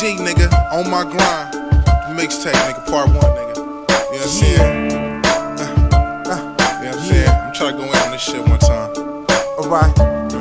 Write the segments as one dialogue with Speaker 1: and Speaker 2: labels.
Speaker 1: OMG, nigga, on my grind. Mixtape, nigga, part 1, nigga. You know what I'm saying? You know what I'm saying? I'm trying to go in on this shit one time.
Speaker 2: Alright.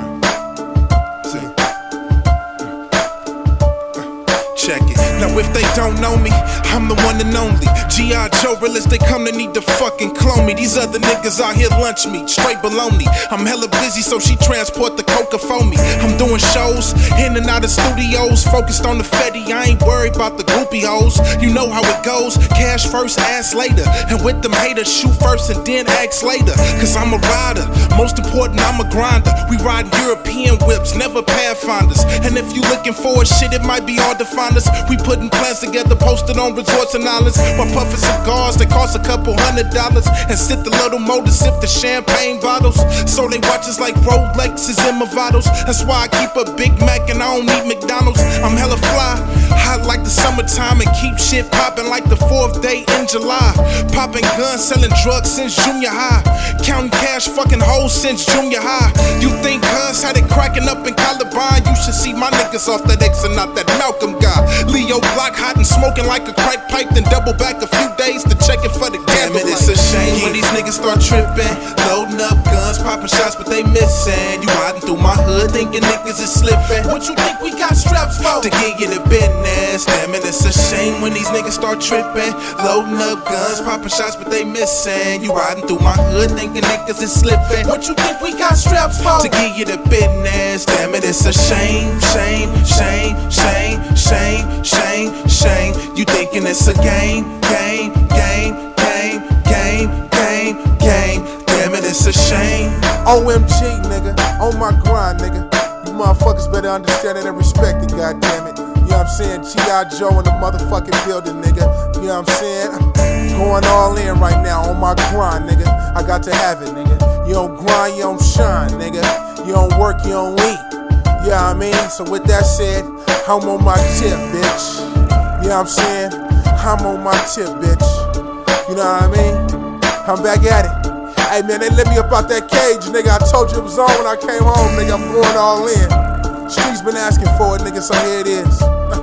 Speaker 1: Check it. Now if they don't know me, I'm the one and only G.I. Joe, real as they come, they need to fucking clone me. These other niggas out here lunch meat, straight baloney. I'm hella busy, so she transport the coca for me. I'm doing shows, in and out of studios, focused on the fetty, I ain't worried about the groupie hoes. You know how it goes, cash first, ass later. And with them haters, shoot first and then ask later. Cause I'm a rider, most important, I'm a grinder. We riding European whips, never Pathfinders. And if you looking for shit, it might be hard to find us. We putting plans together, posted on resorts and islands. While puffing cigars that cost a couple $100. And sit the little motor, sip the champagne bottles. So they watch us like Rolexes and Movados. That's why I keep a Big Mac and I don't need McDonald's. I'm hella fly, hot like the summertime, and keep shit popping like the 4th day in July. Popping guns, selling drugs since junior high. Counting cash, fucking hoes since junior high. You think cuz had it cracking up in Columbine? You should see my niggas off that X and not that Malcolm guy. Leo Block hot and smoking like a crack pipe, then double back a few days to check it for the gamble. It's a shame when these niggas start tripping, loading up guns, popping shots, but they missing. You riding through my hood thinking niggas is slipping. What you think we got straps for? To get you the business. Damn it, it's a shame when these niggas start tripping, loading up guns, popping shots, but they missing. You riding through my hood thinking niggas is slipping. What you think we got straps for? To get you the business. Damn it, it's a shame, shame, shame, shame, shame, shame, shame. You thinking it's a game, game, game, game, game, game, game. Damn it, it's a shame.
Speaker 2: OMG, nigga, on my grind, nigga. You motherfuckers better understand it and respect it, goddammit. You know what I'm saying? G.I. Joe in the motherfucking building, nigga. You know what I'm saying? Going all in right now on my grind, nigga. I got to have it, nigga. You don't grind, you don't shine, nigga. You don't work, you don't eat. You know what I mean? So with that said, I'm on my tip, bitch. You know what I'm saying? I'm on my tip, bitch. You know what I mean? I'm back at it. Hey man, they let me up out that cage, nigga. I told you it was on when I came home, nigga. I'm going all in. Streets been asking for it, nigga, so here it is.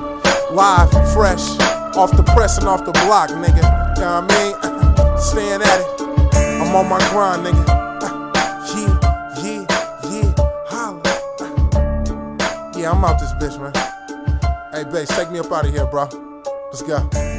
Speaker 2: Live, fresh, off the press and off the block, nigga. You know what I mean? Staying at it. I'm on my grind, nigga. Yeah, holla. Yeah, I'm out this bitch, man. Hey, bass, take me up out of here, bro. Let's go.